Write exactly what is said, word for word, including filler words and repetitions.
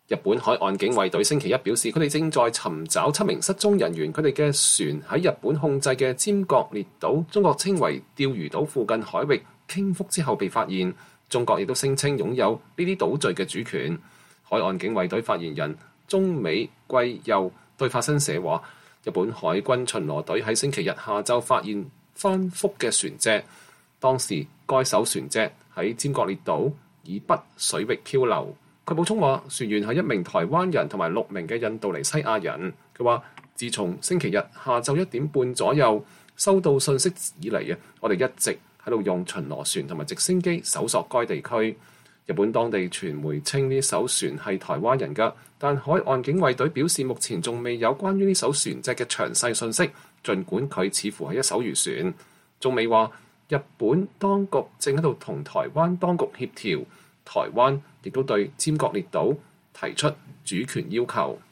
日本海岸警衛隊星期一表示，佢哋正在尋找七名失蹤人員，佢哋嘅船喺日本控制嘅尖閣列島，中國稱為釣魚島附近海域傾覆之後被發現。中國亦都聲稱擁有呢啲島嶼嘅主權。海岸警衛隊發言人中美貴佑對法新社話，日本海軍巡邏隊喺星期日下晝發現翻覆嘅船隻，當時該艘船隻喺尖閣列島以北水域漂流。佢補充話，船員係一名台灣人同埋六名嘅印度尼西亞人。佢話，自從星期日下晝一點半左右收到信息以嚟嘅，我哋一直喺度用巡邏船同埋直升機搜索該地區。日本當地傳媒稱呢艘船係台灣人㗎，但海岸警衛隊表示目前仲未有關於呢艘船隻嘅詳細信息，儘管佢似乎係一艘漁船。中美話，日本當局正喺度同台灣當局協調，台灣亦都對尖閣列島提出主權要求。